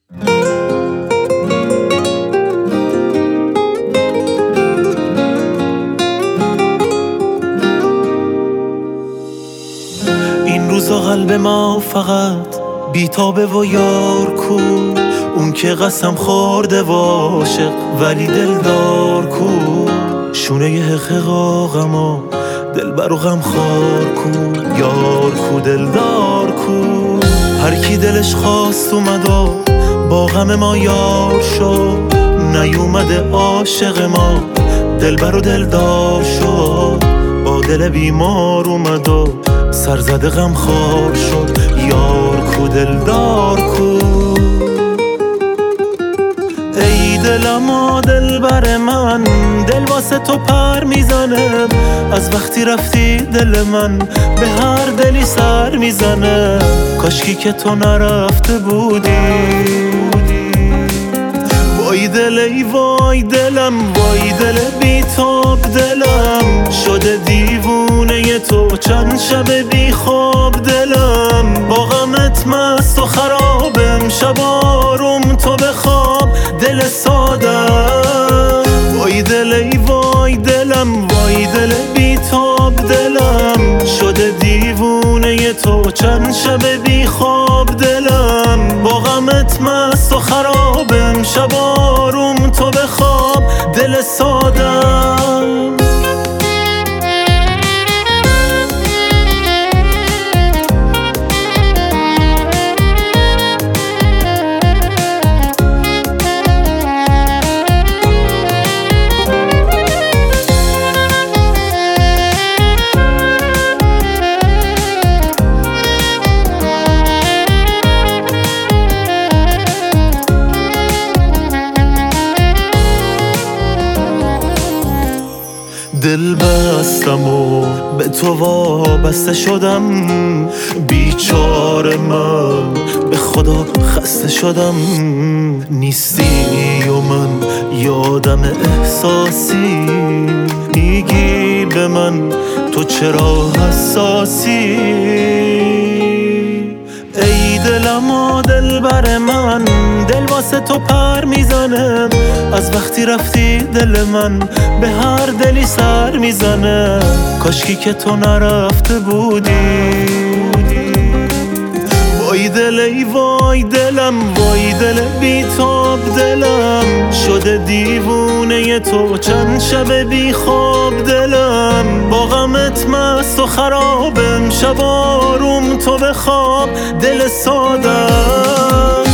این روزا قلب ما فقط بیتابه و یار کو، اون که قسم خورده و عاشق ولی دلدار کو. شونه ی حق غما دلبر و غم خار کو، یار کو دلدار کو. هر کی دلش خواست اومد و با غم ما یار شد، نیومده عاشق ما دلبر و دلدار شد. با دل بیمار اومد و سرزده غم خار شد، یار کو دلدار کو. ای دلما دلبر من، دل واسه تو پر میزنه، از وقتی رفتی دل من به هر دلی سر میزنه. کاشکی که تو نرفته بودی، وای دل ای وای دلم، وای دل بیتاب دلم، شده دیوونه تو چند شب بی خواب دلم. با غمت مست و خرابم، شب آروم تو بخواب دل سادم. وای دل ای وای دلم، وای دل بیتاب دلم، شده دیوونه تو چند شب بی خواب دلم. با غمت مست و خرابم، شب آروم تو بخواب دل سادم. دل بستم و به تو وابسته شدم، بیچاره من به خدا خسته شدم. نیستی و من یادم احساسی، میگی به من تو چرا حساسی. ای دلما دلبر من، دل واسه تو پر میزنه، از وقتی رفتی دل من به هر دلی سر میزنه. کاشکی که تو نرفته بودی، وای دل ای وای دلم، وای دل بیتاب دلم، شده دیوونه تو چند شب بی خواب دلم. با غمت مست و خرابم، شب آروم تو بخواب دل سادم.